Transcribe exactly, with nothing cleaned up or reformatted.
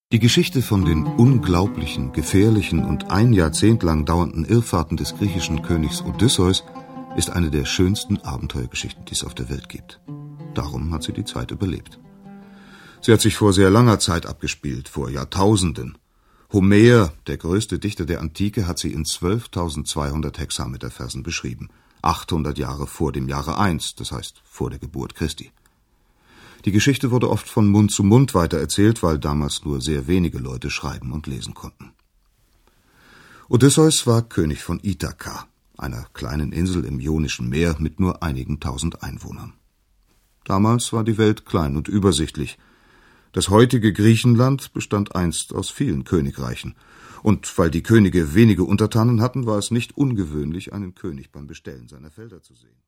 Die Geschichte von den unglaublichen, gefährlichen und ein Jahrzehnt lang dauernden Irrfahrten des griechischen Königs Odysseus ist eine der schönsten Abenteuergeschichten, die es auf der Welt gibt. Darum hat sie die Zeit überlebt. Sie hat sich vor sehr langer Zeit abgespielt, vor Jahrtausenden. Homer, der größte Dichter der Antike, hat sie in zwölftausendzweihundert Hexameterversen beschrieben, achthundert Jahre vor dem Jahre eins, das heißt vor der Geburt Christi. Die Geschichte wurde oft von Mund zu Mund weitererzählt, weil damals nur sehr wenige Leute schreiben und lesen konnten. Odysseus war König von Ithaka, einer kleinen Insel im Ionischen Meer mit nur einigen tausend Einwohnern. Damals war die Welt klein und übersichtlich. Das heutige Griechenland bestand einst aus vielen Königreichen. Und weil die Könige wenige Untertanen hatten, war es nicht ungewöhnlich, einen König beim Bestellen seiner Felder zu sehen.